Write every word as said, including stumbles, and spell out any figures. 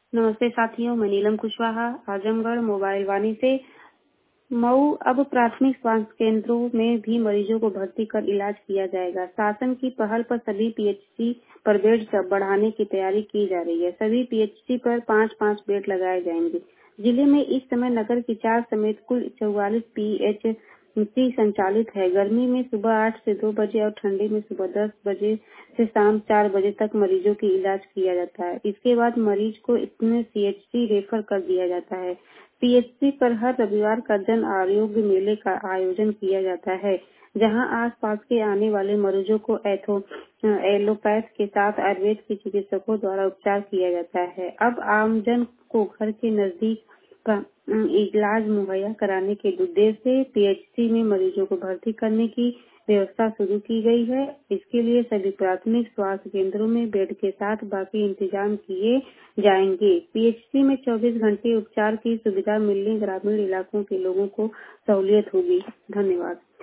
नमस्ते साथियों, मैं नीलम कुशवाहा, आजमगढ़ मोबाइल वाणी से। मऊ अब प्राथमिक स्वास्थ्य केंद्रों में भी मरीजों को भर्ती कर इलाज किया जाएगा। शासन की पहल पर सभी पीएचसी पर बेड बढ़ाने की तैयारी की जा रही है। सभी पीएचसी पर पाँच पाँच बेड लगाए जाएंगे। जिले में इस समय नगर की चार समेत कुल चौवालीस पीएचसी संचालित है। गर्मी में सुबह आठ से दो बजे और ठंडी में सुबह दस बजे से शाम चार बजे तक मरीजों की इलाज किया जाता है। इसके बाद मरीज को इतने सीएचसी रेफर कर दिया जाता है। पीएचसी पर हर रविवार का जन आरोग्य मेले का आयोजन किया जाता है, जहां आसपास के आने वाले मरीजों को एथो एलोपैथ के साथ आयुर्वेद के चिकित्सकों द्वारा उपचार किया जाता है। अब आमजन को घर के नजदीक का इलाज मुहैया कराने के उद्देश्य से पीएचसी में मरीजों को भर्ती करने की व्यवस्था शुरू की गई है। इसके लिए सभी प्राथमिक स्वास्थ्य केंद्रों में बेड के साथ बाकी इंतजाम किए जाएंगे। पीएचसी में चौबीस घंटे उपचार की सुविधा मिलने ग्रामीण इलाकों के लोगों को सहूलियत होगी। धन्यवाद।